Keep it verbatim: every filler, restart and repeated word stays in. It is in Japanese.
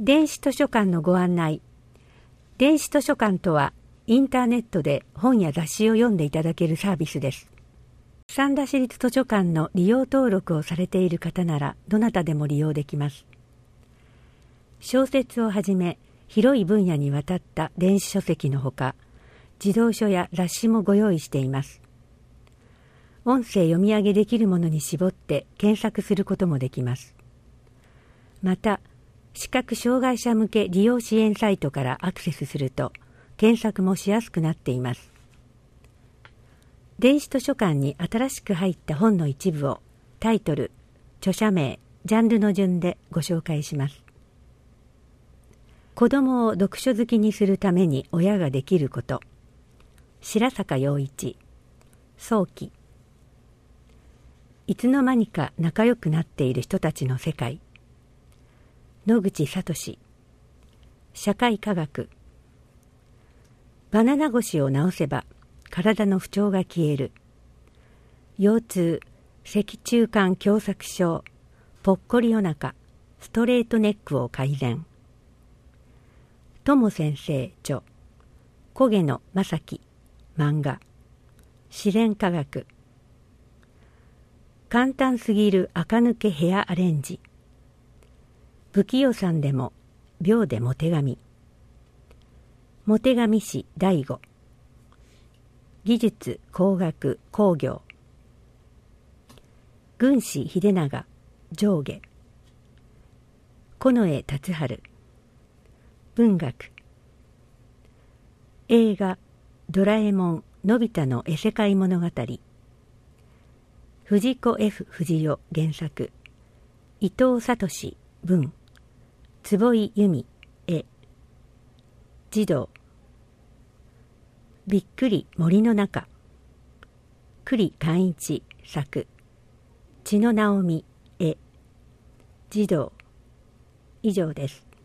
電子図書館のご案内。電子図書館とは、インターネットで本や雑誌を読んでいただけるサービスです。三田市立図書館の利用登録をされている方なら、どなたでも利用できます。小説をはじめ、広い分野にわたった電子書籍のほか、児童書や雑誌もご用意しています。音声読み上げできるものに絞って検索することもできます。また、視覚障害者向け利用支援サイトからアクセスすると、検索もしやすくなっています。電子図書館に新しく入った本の一部をタイトル、著者名、ジャンルの順でご紹介します。子供を読書好きにするために親ができること。白坂陽一、早期。いつの間にか仲良くなっている人たちの世界。野口聡、社会科学。バナナ腰を治せば体の不調が消える。腰痛、脊柱管狭窄症、ぽっこりお腹、ストレートネックを改善。友先生著、小毛野正樹、漫画。自然科学。簡単すぎる垢抜けヘアアレンジ。不器用さんでも秒でモテ髪。モテ髪師第五。技術工学工業。軍師秀長上下。近衛達治。文学。映画ドラえもんのび太の異世界物語。藤子 F 不二雄原作。伊藤聡文。坪井由美絵。児童。びっくり森の中。栗寛一作。千野直美絵。児童。以上です。